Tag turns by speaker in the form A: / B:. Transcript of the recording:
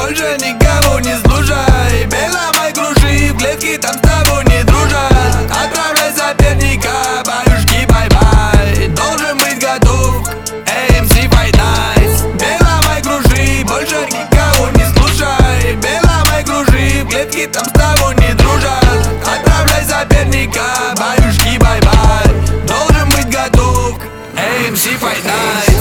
A: больше никого не слушай. Беломай кружи, в клетке там с тобой не дружат. Отправляй соперника, баюшки, бай-бай. Должен быть готов к AMC Fight Night. Беломай кружи, больше никого не слушай. Беломай кружи, в клетке там с тобой не дружат. Отправляй соперника, баюшки, бай-бай. Должен быть готов к AMC Fight Night.